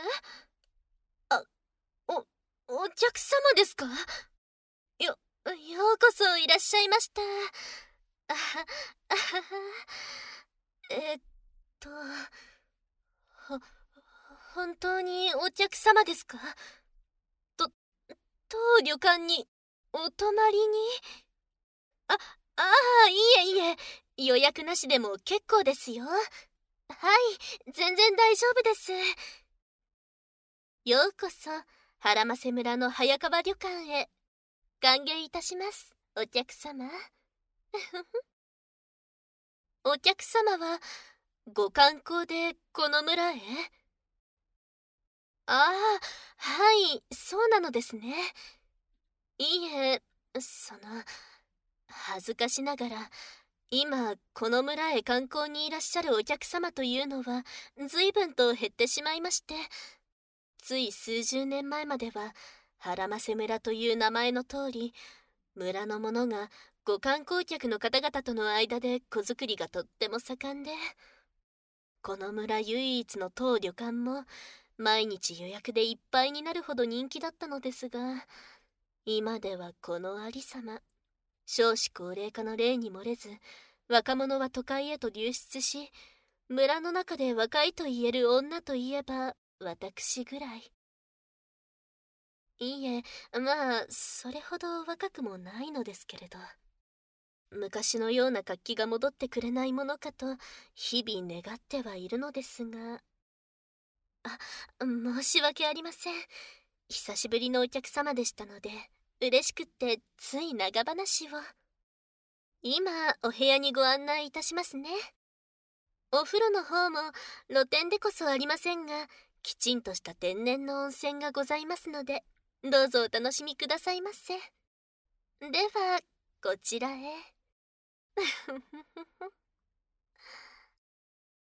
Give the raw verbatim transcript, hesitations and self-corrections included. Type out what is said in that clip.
あ、お、お客様ですか？よ、ようこそいらっしゃいました。あは、あはは。えっと、ほ、本当にお客様ですか？と、当旅館にお泊まりに？あ、ああ、いえいえ、予約なしでも結構ですよ。はい、全然大丈夫です。ようこそ、原瀬村の早川旅館へ。歓迎いたします、お客様。お客様は、ご観光でこの村へ？ああ、はい、そうなのですね。いいえ、その、恥ずかしながら、今、この村へ観光にいらっしゃるお客様というのは、随分と減ってしまいまして、つい数十年前までは、原瀬村という名前の通り、村の者がご観光客の方々との間で子作りがとっても盛んで、この村唯一の当旅館も、毎日予約でいっぱいになるほど人気だったのですが、今ではこのありさま。少子高齢化の例に漏れず、若者は都会へと流出し、村の中で若いと言える女といえば私ぐらい。いいえ、まあそれほど若くもないのですけれど、昔のような活気が戻ってくれないものかと日々願ってはいるのですが。あ、申し訳ありません。久しぶりのお客様でしたので、嬉しくってつい長話を。今お部屋にご案内いたしますね。お風呂の方も露天でこそありませんが、きちんとした天然の温泉がございますので、どうぞお楽しみくださいませ。ではこちらへ。